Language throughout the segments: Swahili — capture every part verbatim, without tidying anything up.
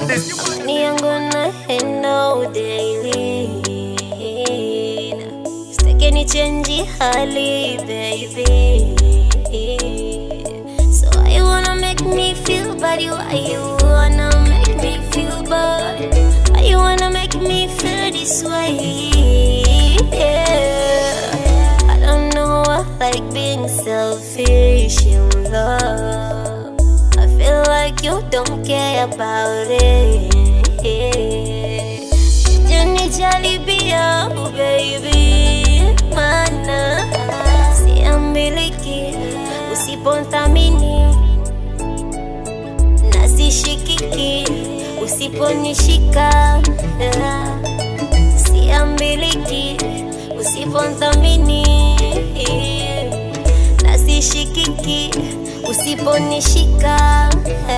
Money I'm gonna handle daily. Sitaki ni change hali, baby. So why you wanna make me feel bad? Why you wanna make me feel bad? Why you wanna make me feel this way? Yeah, I don't know, I like being selfish in love. I feel like you don't care about it. Janijaribiya, oh baby, mana siambiliki usipothamini na sishikiki usiponishika. Siambiliki usipothamini na sishikiki usiponishika.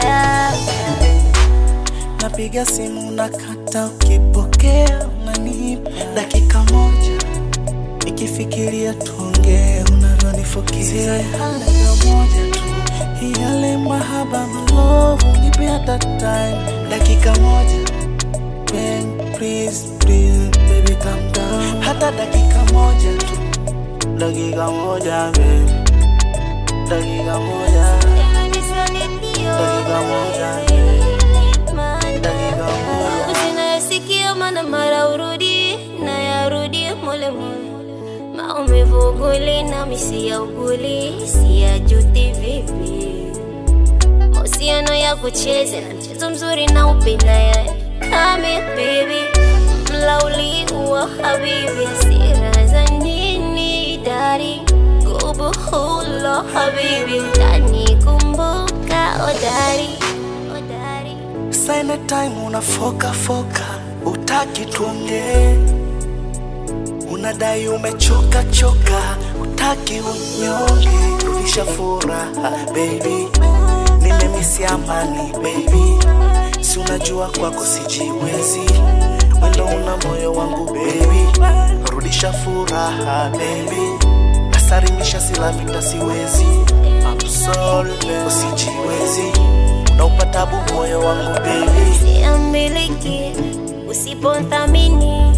Napiga simu nakata, ukipokea unanipa dakika moja nikifikiria tuongee, unavyonifokizia hali moja tu. Yale mahaba love nipe hata time dakika moja. Ben, please, please, baby calm down. Hata dakika moja tu. Dakika moja, baby. Dakika moja. Dakika moja, baby. Dakika moja. Usinayasikia mana mara urudi na yarudi mole mole. Maumivu uguli na misi ya uguli, siya juti vipi. Mahusiano ya kucheze na mchezo mzuri na upenda ya come here baby. Mlauli uwa habibi, sira za nini dari gubu hulo habibi, utani kumbuka odari odari. Sign time unafoka foka, utaki tuongee. Unadai umechoka choka, utaki unyonge. Rudisha furaha baby, nimemisi amani baby. Si unajua kwako sijiwezi, wendo una moyo wangu baby. Rudisha furaha baby, nasarimisha silavita siwezi. I'm sorry usijiwezi, unaupata bu moyo wangu baby. Siambiliki usipothamini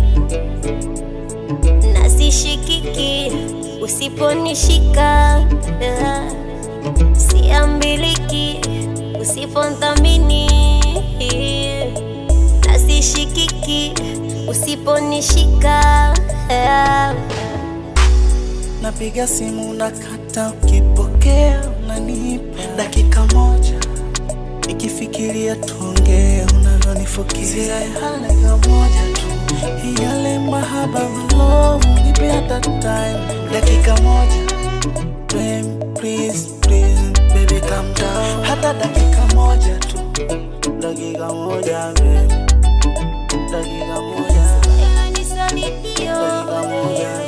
na sishikiki usiponishika. Siambiliki usipothamini na sishikiki usiponishika. Napiga simu nakata, ukipokea unanipa dakika moja nikifikiria tuongee, unavyonifokizia hali moja tu. Yale mahaba love nipe hata time dakika moja. Baby, please, please, baby calm down. Hata dakika moja tu. Dakika moja, baby. Dakika moja. Dakika moja.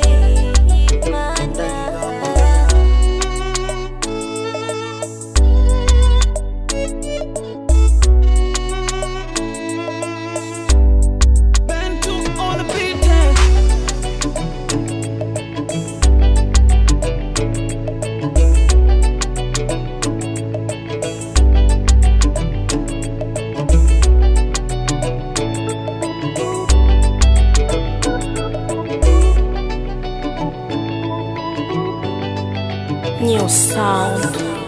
New sound.